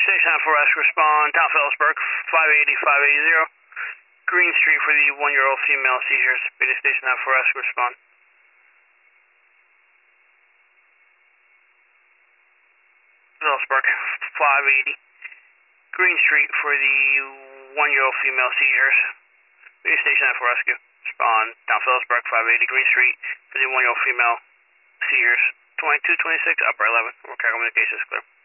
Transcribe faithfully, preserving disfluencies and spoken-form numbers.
Station nine four rescue, respond. Town Phillipsburg, five eighty, five eighty. Green Street for the one-year-old female seizures. Radio Station nine four rescue, respond. Phillipsburg, five eighty. Green Street for the one-year-old female seizures. Radio Station nine four rescue, respond. Town Phillipsburg, five eighty. Green Street for the one-year-old female seizures. twenty-two twenty-six, upper eleven. We're communications clear.